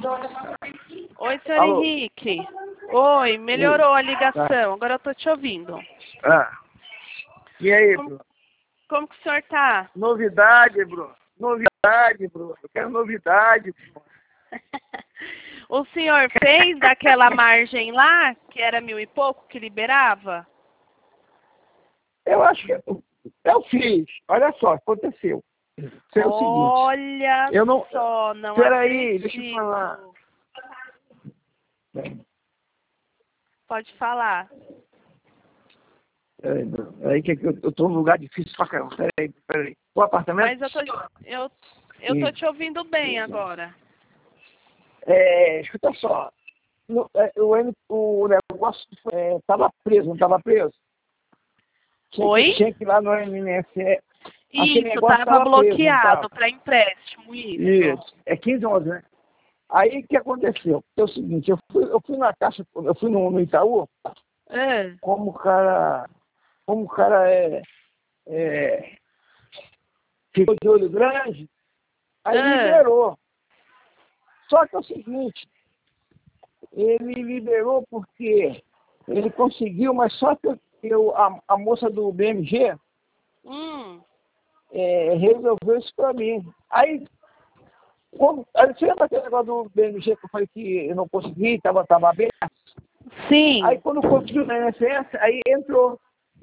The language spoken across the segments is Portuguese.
Oi, senhor Alô? Henrique. Oi, melhorou a ligação. Tá. Agora eu tô te ouvindo. Ah. E aí, Como, Bruno? como que o senhor tá? Novidade, Bruno. Novidade, Bruno. Eu quero novidade. O senhor fez daquela margem lá, que era 1.000 e pouco, que liberava? Eu acho que eu fiz. Olha só, aconteceu. Foi o seguinte. Olha Eu não. só, não Peraí, acredito. deixa eu falar. Pode falar. Peraí, Bruno. Peraí, que eu tô num lugar difícil pra caramba. Peraí. O apartamento. Mas eu tô te ouvindo bem agora. Escuta só. O negócio estava preso, não estava preso? Oi? Tinha que ir lá no INSS. Aquele Isso, negócio tava estava preso, não bloqueado estava? para empréstimo, isso. Isso. É 15 11, né? Aí o que aconteceu? É o seguinte, eu fui na caixa, eu fui no Itaú, É. como o cara ficou de olho grande, aí liberou. Só que é o seguinte, ele liberou porque ele conseguiu, mas só que a moça do BMG resolveu isso para mim. Aí você lembra aquele negócio do BMG que eu falei que eu não consegui, estava aberto? Sim. Aí quando foi pro INSS, aí entrou.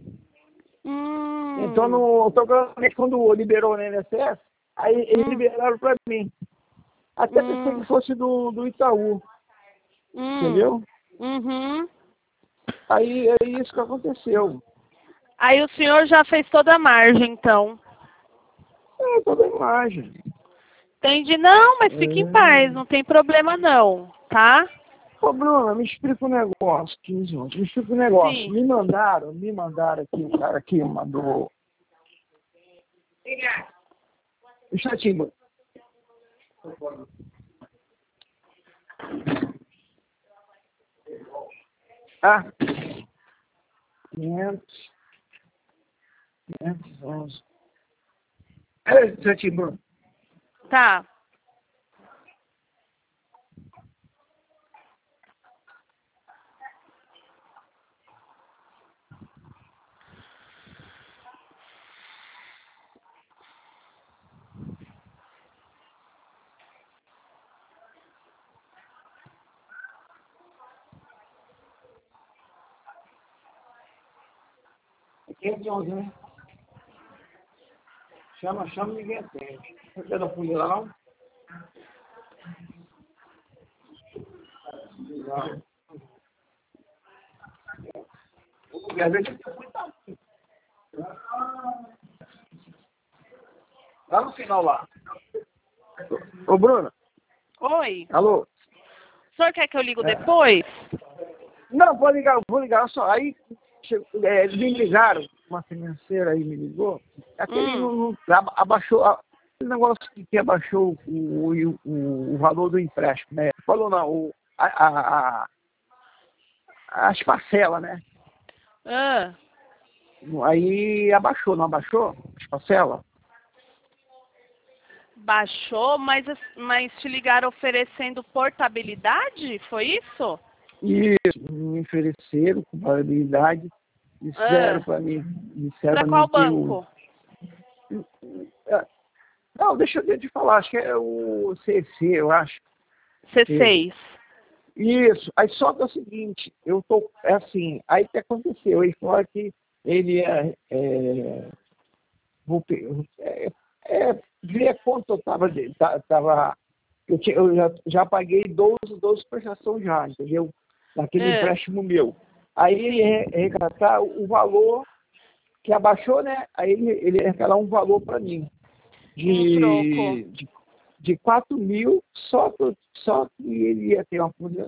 Então, quando liberou o INSS, aí eles liberaram para mim. Até pensei que fosse do Itaú. Entendeu? Uhum. Aí é isso que aconteceu. Aí o senhor já fez toda a margem, então. Toda a imagem. Entende? Não, mas fique em paz, não tem problema não, tá? Ô, Bruna, me explica um negócio, 15 minutos. Me explica um negócio. Sim. Me mandaram aqui, o cara aqui mandou. Um instantinho. Ah, 511. Peraí, um instantinho, Bruno. Tá. É 511, né? Chama, ninguém atende. Você quer dar polícia lá, não? Lá no final lá. Ô, Bruna. Oi. Alô? O senhor quer que eu ligo depois? Não, vou ligar só. Aí eles me ligaram, uma financeira aí me ligou. Aquele abaixou, aquele negócio que abaixou o valor do empréstimo, né? Falou não, as parcelas, né? Aí abaixou, não abaixou as parcelas? Baixou, mas te ligaram oferecendo portabilidade? Foi isso? Isso, me ofereceram com validade, disseram para mim, Para qual que o. banco? Não, deixa eu te falar, acho que é o CC, eu acho. C6. Isso, aí só que é o seguinte, eu tô, assim, aí o que aconteceu? Ele falou que ele ver quanto eu eu já paguei 12 prestações já, entendeu? Naquele empréstimo meu. Aí ele resgatar o valor que abaixou, né? Aí ele resgatar um valor para mim Um troco. de 4 mil, só que ele ia ter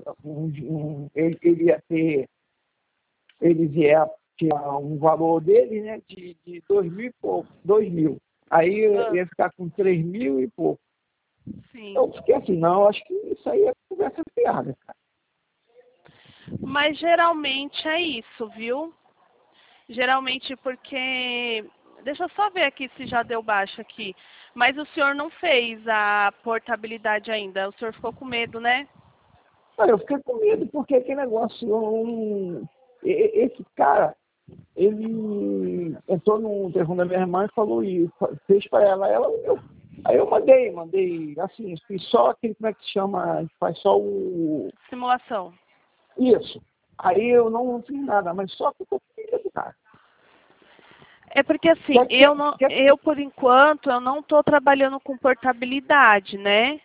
ele ia ter um valor dele, né, de 2 mil e pouco, 2 mil. Aí eu ia ficar com 3 mil e pouco. Sim. Eu fiquei assim, não, acho que isso aí é conversa fiada, cara. Mas geralmente é isso, viu? Geralmente porque... Deixa eu só ver aqui se já deu baixa aqui. Mas o senhor não fez a portabilidade ainda. O senhor ficou com medo, né? Aí eu fiquei com medo porque aquele negócio, esse cara, ele entrou no telefone da minha irmã e falou e fez para ela. Aí eu mandei, assim, fiz só aquele, como é que se chama? A gente faz só o... Simulação. Isso. Aí eu não fiz nada, mas só que eu tô com medo, cara. É porque assim, eu por enquanto, eu não estou trabalhando com portabilidade, né?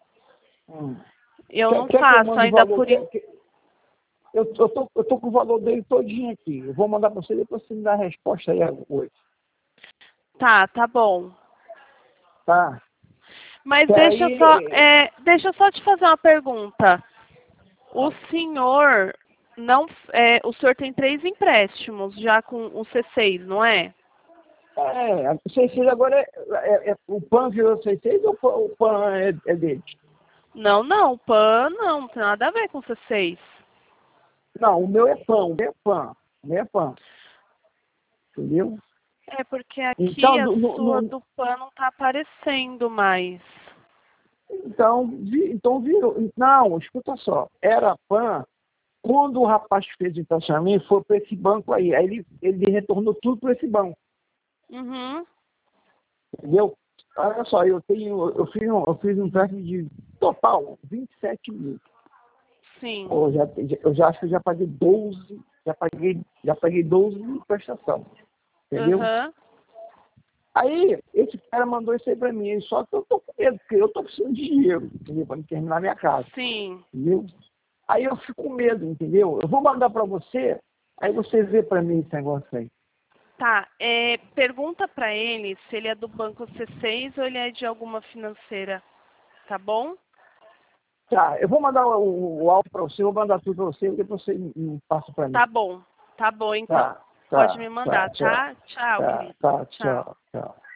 Eu não faço ainda por enquanto. Eu tô com o valor dele todinho aqui. Eu vou mandar para você, depois você me dá a resposta aí hoje. Tá bom. Tá? Mas Que deixa eu só te fazer uma pergunta. O senhor não, o senhor tem 3 empréstimos já com o C6, não é? O 6 agora o PAN virou 6 ou o PAN é dele? Não, o PAN não tem nada a ver com o C6. Não, o meu é PAN, o meu é PAN. Entendeu? É porque aqui então, a sua do PAN não está aparecendo mais. Então virou. Não, escuta só. Era PAN. Quando o rapaz fez o emprestamento, foi para esse banco aí. Aí ele retornou tudo para esse banco. Uhum. Entendeu? Olha só, eu fiz um empréstimo de total 27 mil. Sim. Pô, eu já acho que eu já paguei 12, já paguei 12 de prestação. Entendeu? Uhum. Aí, esse cara mandou isso aí pra mim, só que eu tô com medo, porque eu tô precisando de dinheiro, entendeu? Pra me terminar minha casa. Sim. Entendeu? Aí eu fico com medo, entendeu? Eu vou mandar pra você, aí você vê pra mim esse negócio aí. Tá, pergunta pra ele se ele é do banco C6 ou ele é de alguma financeira, tá bom? Tá, eu vou mandar o áudio pra você, vou mandar tudo pra você, e depois você me passa pra mim. Tá bom então. Tá, Pode me mandar, tá? Tchau, querido. tchau.